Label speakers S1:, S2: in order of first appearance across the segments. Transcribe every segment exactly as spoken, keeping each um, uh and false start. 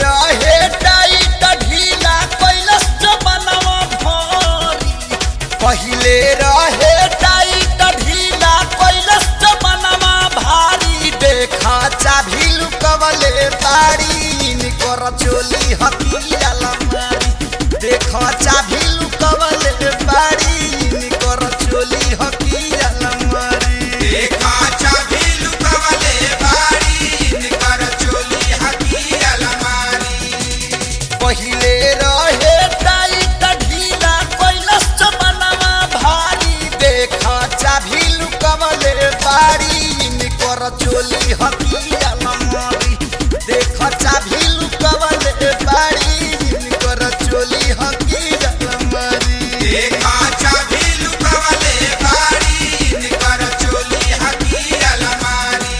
S1: रहे टाइट ढीला कैलस जबनवा भारी पहिले रहे टाइट ढीला कैलस जबनवा भारी देखा चाभी लुकवले बाड़ी निकर चोली हकिया लमारी देखा चाभी लुकवले बाड़ी निकर चोली हकिया लमारी
S2: देखा चाभी लुकवले बाड़ी निकर चोली हकिया लमारी
S1: पहिले रहे टाइट ढीला कैलस जबनवा भारी देखा चाभी लुकवले बाड़ी निकर चोली हकिया लमारी देखा चाभी लुकवले बाड़ी निकर चोली हकिया लमारी
S2: देखा चाभी लुकवले बाड़ी निकर चोली हकिया लमारी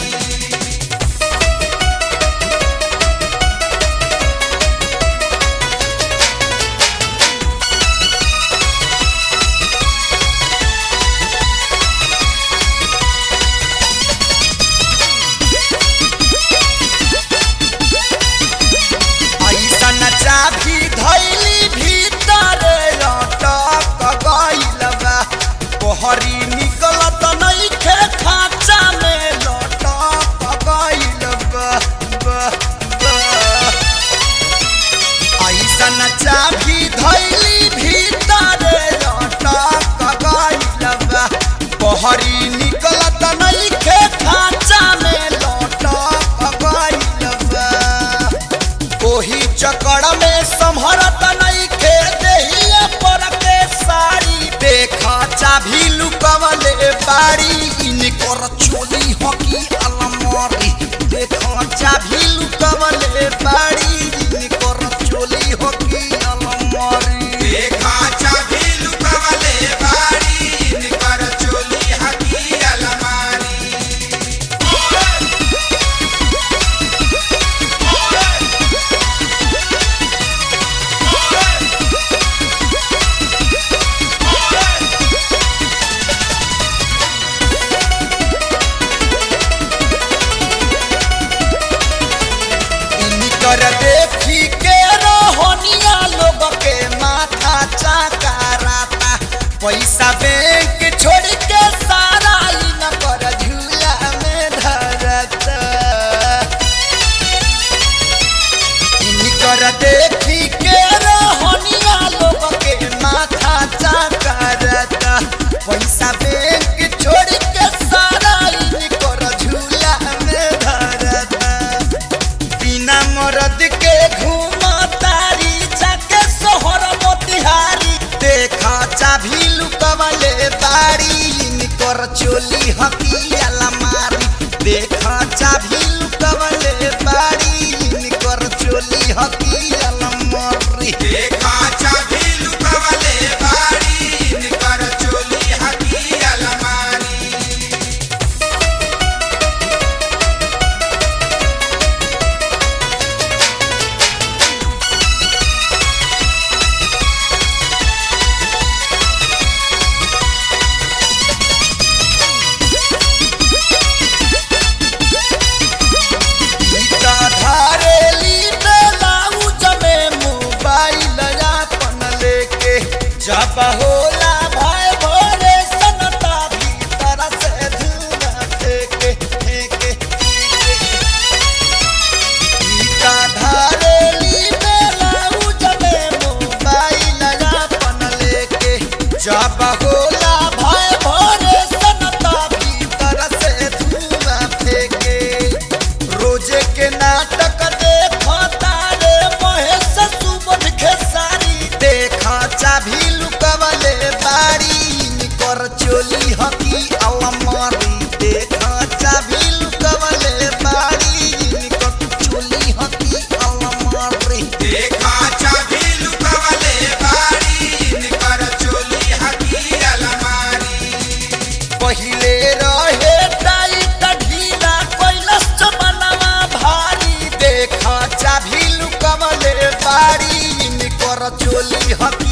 S1: ऐसन चाभी धैली भीतर लटक गइल बा कोहरी निकलत नइखे खाचा में लटक गइल बा बा, बा। ऐसन चाभी धैली भीतर लटक गइल बा कोहरी निकलत नइखे खाचा में लटक गइल बा ओही चक्कर में संभरत नइखे देहिया पर के साड़ी देखा चाभी लुकवले बाड़ी इनकर चोली हकी अलमारी देखा चाभी लुकवले बाड़ी इनकर चोली हकी अलमारी
S2: देखा चाभी लुकवले बाड़ी निकर चोली हकिया लमारी
S1: इनकर देखी के रोहनिया लोग के माथा चकराता पैसा बैंक छोड़ के सारा इनकर झूला में धरता इनकर देखी के रोहनिया लोग के माथा चकराता पैसा बैंक छोड़ के सारा इनकर झूला में धरता बिना मरद के घूमा तारी जाके सोहर मोतिहारी देखा चाभी लुकवले बाड़ी निकर चोली हकिया लमारी देखा चाभी लुकवले बाड़ी निकर चोली हकिया लमारी
S2: देखा चाभी लुकवले बाड़ी निकर चोली हकिया लमारी
S1: ईटा धारेली ब्लाउज में मोबाइल अपन लेके जब होला भाई भोरे सनता भीतर से धुआं फेंके फेंके ईटा धारेली ब्लाउज में मोबाइल अपन लेके जब होला भाई भोरे सनता भीतर से धुआं फेंके रोजे के नाटक देखता रे महेश सुबोध खेसारी देखा चाभी लुकवले बाड़ी निकर चोली हकी अलमारी देखा चाभी लुकवले बाड़ी निकर चोली हकी अलमारी
S2: देखा चाभी लुकवले बाड़ी निकर चोली हकिया लमारी
S1: पहिले रहे टाइट ढीला कैलस जबनवा भारी देखा चाभी लुकवले बाड़ी निकर चोली हकी